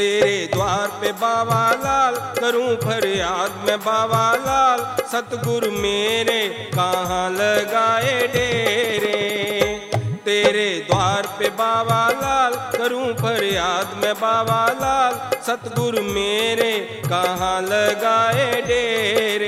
तेरे द्वार पे बाबा लाल करूं फरियाद मैं बाबा लाल, सतगुरु मेरे कहाँ लगाए डेरे। तेरे द्वार पे बाबा लाल करूं फरियाद मैं बाबा लाल, सतगुरु मेरे कहाँ लगाए डेरे।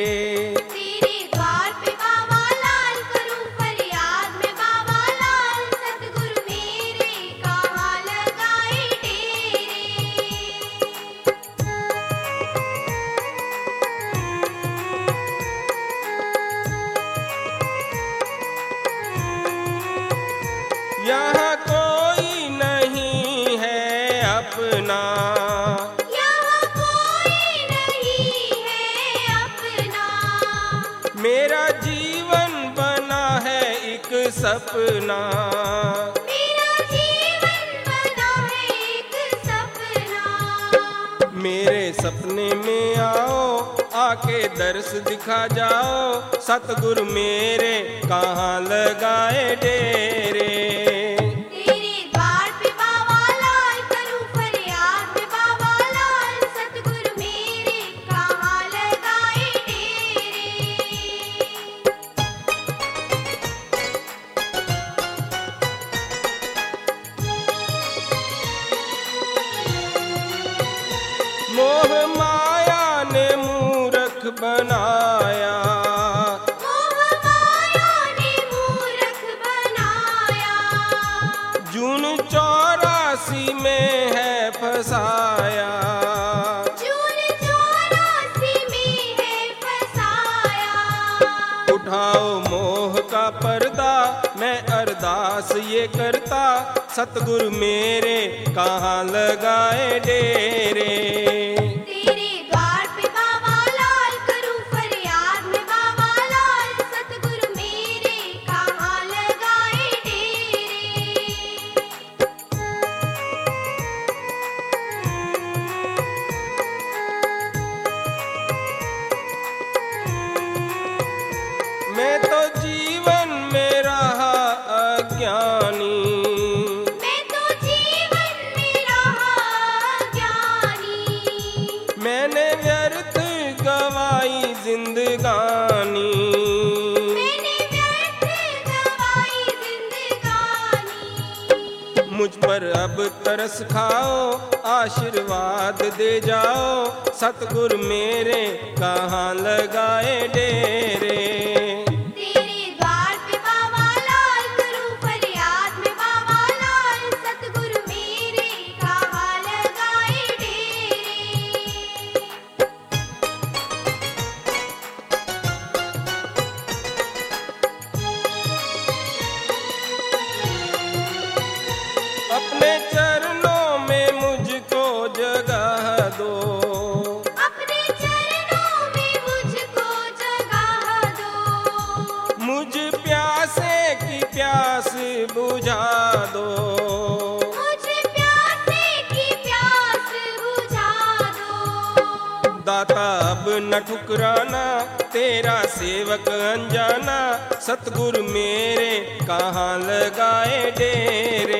यहाँ कोई नहीं है अपना, यहाँ कोई नहीं है अपना, मेरा जीवन बना है एक सपना। मेरा जीवन बना है एक सपना। मेरे सपने में आओ आके दर्श दिखा जाओ, सतगुरु मेरे कहाँ लगाए डेरे। मोह माया ने मूर्ख बनाया, मोह माया ने मूर्ख बनाया, जून 84 में है फसाया। जून 84 में है फसाया। उठाओ मोह का पर्दा मैं अरदास ये करता, सतगुरु मेरे कहाँ लगाए डेरे। तेरे द्वार पे बाबा लाल करूं फरियाद मैं बाबा लाल, सतगुरु मेरे कहाँ लगाए डेरे। मैं तो जीवन में रहा अज्ञानी, मैंने व्यर्थ गवाई जिंदगानी। मैंने व्यर्थ गवाई जिंदगानी। मुझ पर अब तरस खाओ आशीर्वाद दे जाओ, सतगुरु मेरे कहाँ लगाए डेरे। अपने चरणों में मुझको जगह दो, अपने चरणों में मुझको जगह दो, मुझ प्यासे की प्यास बुझा दो, मुझ प्यासे की प्यास बुझा दो। दाता अब न ठुकराना तेरा सेवक अनजाना, सतगुरु मेरे कहाँ लगाए डेरे।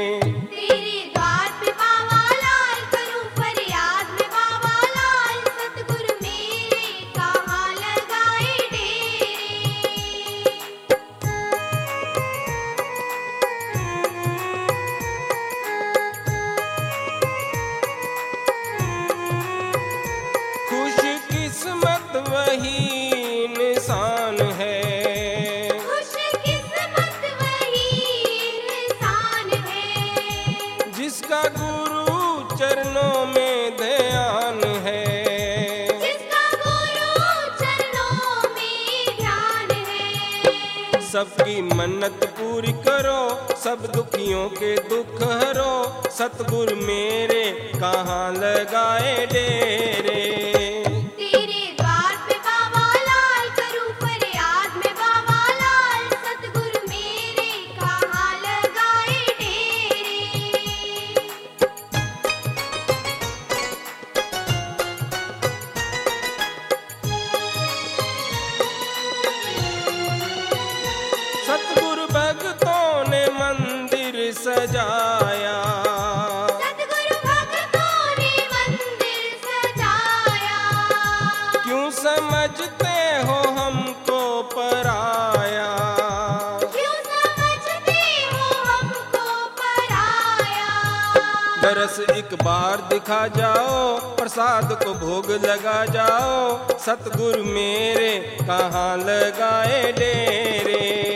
खुशकिस्मत वही इंसान है, खुशकिस्मत वही इंसान है, जिसका गुरु चरणों में ध्यान है, जिसका गुरु चरणों में ध्यान है। सबकी मन्नत पूरी करो सब दुखियों के दुख हरो, सतगुरु मेरे कहाँ लगाए डेरे। सतगुरु भक्तों ने मंदिर सजाया, सतगुरु भक्तों रस एक बार दिखा जाओ, प्रसाद को भोग लगा जाओ, सतगुरु मेरे कहाँ लगाए डेरे।